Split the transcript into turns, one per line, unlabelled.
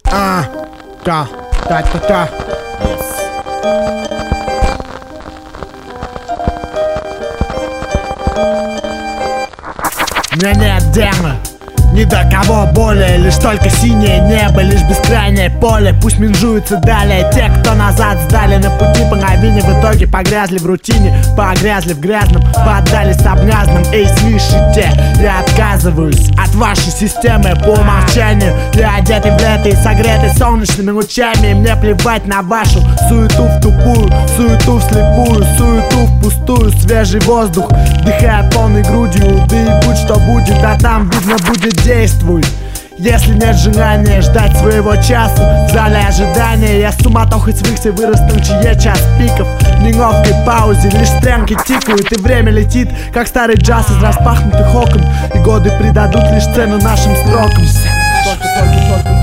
Ta. Мне нет дела ни до кого более, лишь только синее небо, лишь бескрайнее поле. Пусть менжуются далее те, кто назад сдали на пути по новине, в итоге погрязли в рутине, погрязли в грязном, поддались соблазнам. Эй, слышите, я отказываюсь от вашей системы по умолчанию. Я одетый в лето и согретый солнечными лучами, и мне плевать на вашу суету в тупую, суету вслепую, суету впустую. Свежий воздух, вдыхая полной грудью, да и будь что будет, а там видно будет. Действуй, если нет желания ждать своего часа в зале ожидания. Я с суматохой свыкся, вырос там чье час пиков. В неловкой паузе лишь стрелки тикают, и время летит, как старый джаз из распахнутых окон. И годы придадут лишь цену нашим строкам.